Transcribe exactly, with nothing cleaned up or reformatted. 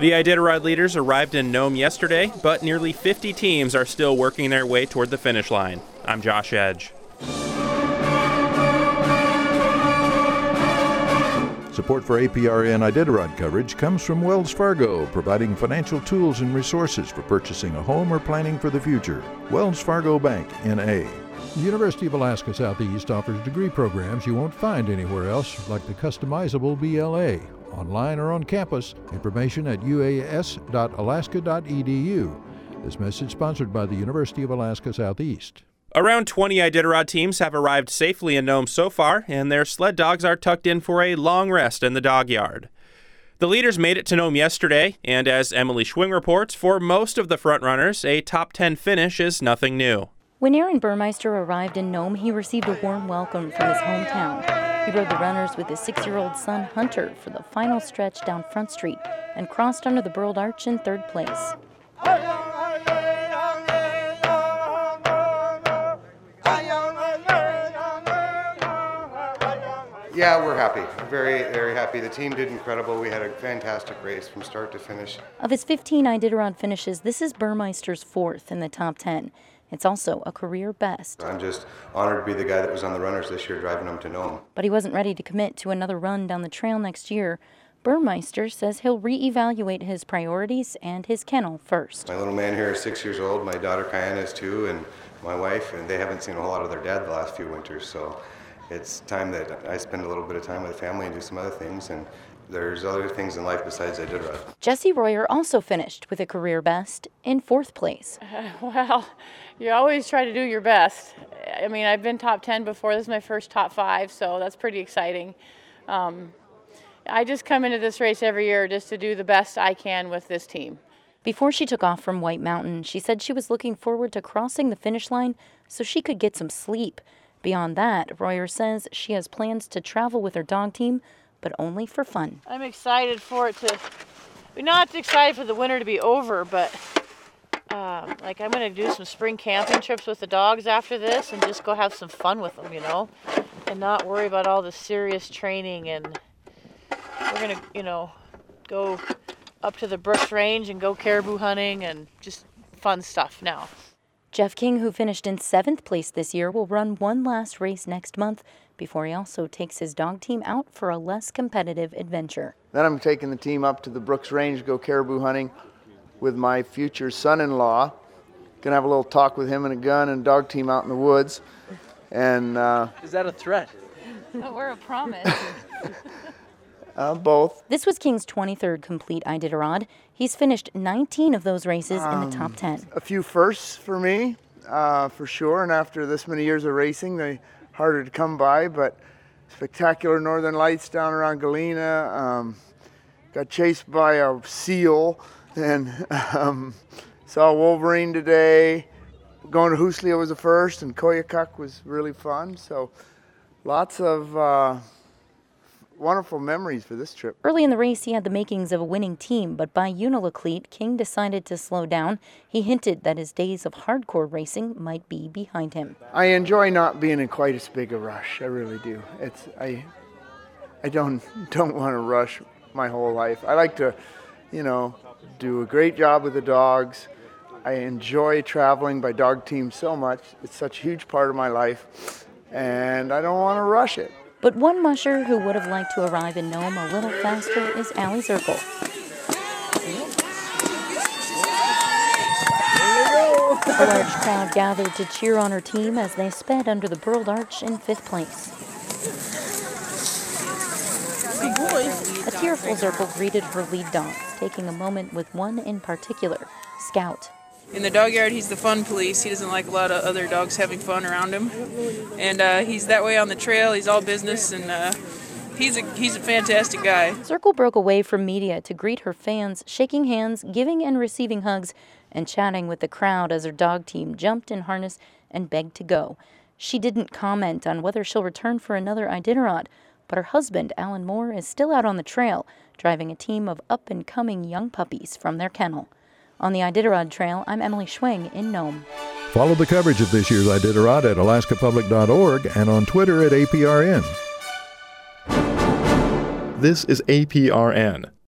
The Iditarod leaders arrived in Nome yesterday, but nearly fifty teams are still working their way toward the finish line. I'm Josh Edge. Support for A P R N Iditarod coverage comes from Wells Fargo, providing financial tools and resources for purchasing a home or planning for the future. Wells Fargo Bank, N A The University of Alaska Southeast offers degree programs you won't find anywhere else, like the customizable B L A. Online or on campus, information at u a s dot alaska dot e d u. This message sponsored by the University of Alaska Southeast. Around twenty Iditarod teams have arrived safely in Nome so far, and their sled dogs are tucked in for a long rest in the dog yard. The leaders made it to Nome yesterday, and as Emily Schwing reports, for most of the frontrunners, a top ten finish is nothing new. When Aaron Burmeister arrived in Nome, he received a warm welcome from his hometown. He rode the runners with his six-year-old son, Hunter, for the final stretch down Front Street and crossed under the Burled Arch in third place. Yeah, we're happy. Very, very happy. The team did incredible. We had a fantastic race from start to finish. Of his fifteen Iditarod finishes, this is Burmeister's fourth in the top ten. It's also a career best. I'm just honored to be the guy that was on the runners this year, driving them to Nome. But he wasn't ready to commit to another run down the trail next year. Burmeister says he'll reevaluate his priorities and his kennel first. My little man here is six years old. My daughter Kayana is two, and my wife, and they haven't seen a whole lot of their dad the last few winters, so it's time that I spend a little bit of time with the family and do some other things, and there's other things in life besides Iditarod. Jesse Royer also finished with a career best in fourth place. Uh, well, you always try to do your best. I mean, I've been top ten before. This is my first top five, so that's pretty exciting. Um, I just come into this race every year just to do the best I can with this team. Before she took off from White Mountain, she said she was looking forward to crossing the finish line so she could get some sleep. Beyond that, Royer says she has plans to travel with her dog team, but only for fun. I'm excited for it to, we're not excited for the winter to be over, but uh, like I'm going to do some spring camping trips with the dogs after this and just go have some fun with them, you know, and not worry about all the serious training. And we're going to, you know, go up to the Brooks Range and go caribou hunting and just fun stuff now. Jeff King, who finished in seventh place this year, will run one last race next month before he also takes his dog team out for a less competitive adventure. Then I'm taking the team up to the Brooks Range to go caribou hunting with my future son-in-law. Gonna have a little talk with him and a gun and a dog team out in the woods. And uh, is that a threat? We're a promise. uh, both. This was King's twenty-third complete Iditarod. He's finished nineteen of those races um, in the top ten. A few firsts for me, uh, for sure. And after this many years of racing, they're harder to come by. But spectacular northern lights down around Galena. Um, got chased by a seal and um, saw Wolverine today. Going to Huslia was the first, and Koyukuk was really fun. So lots of uh, wonderful memories for this trip. Early in the race, he had the makings of a winning team, but by Unalakleet, King decided to slow down. He hinted that his days of hardcore racing might be behind him. I enjoy not being in quite as big a rush. I really do. It's I, I don't don't want to rush my whole life. I like to, you know, do a great job with the dogs. I enjoy traveling by dog team so much. It's such a huge part of my life, and I don't want to rush it. But one musher who would have liked to arrive in Nome a little faster is Allie Zirkle. A large crowd gathered to cheer on her team as they sped under the Burled Arch in fifth place. A tearful Zirkle greeted her lead dogs, taking a moment with one in particular, Scout. In the dog yard, he's the fun police. He doesn't like a lot of other dogs having fun around him. And uh, he's that way on the trail. He's all business, and uh, he's a he's a fantastic guy. Zirkle broke away from media to greet her fans, shaking hands, giving and receiving hugs, and chatting with the crowd as her dog team jumped in harness and begged to go. She didn't comment on whether she'll return for another Iditarod, but her husband, Alan Moore, is still out on the trail, driving a team of up-and-coming young puppies from their kennel. On the Iditarod Trail, I'm Emily Schwing in Nome. Follow the coverage of this year's Iditarod at alaska public dot org and on Twitter at A P R N. This is A P R N,